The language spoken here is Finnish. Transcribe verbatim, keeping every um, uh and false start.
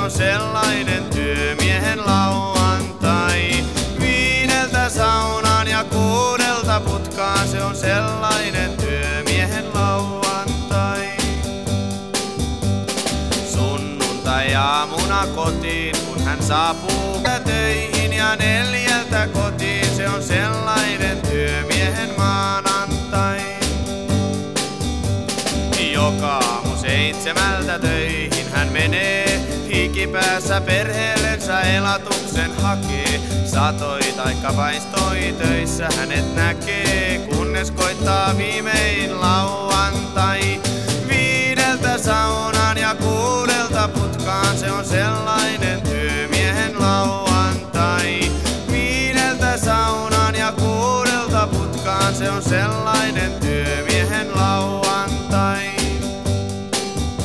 on sellainen työmiehen lauantai. Viideltä saunaan ja kuudelta putkaan, se on sellainen työmiehen lauantai. Sunnuntai-aamuna kotiin, kun hän saapuu töihin, ja neljältä kotiin, se on sellainen työmiehen maanantai. Joka aamu seitsemältä töihin hän menee, hikipäässä perheellensä elatuksen hakee. Satoi taikka paistoi töissä hänet näkee, kunnes koittaa viimein lauantai. Viideltä saunaan ja kuudelta putkaan, se on sellainen työmiehen lauantai. Viideltä saunaan ja kuudelta putkaan, se on sellainen työ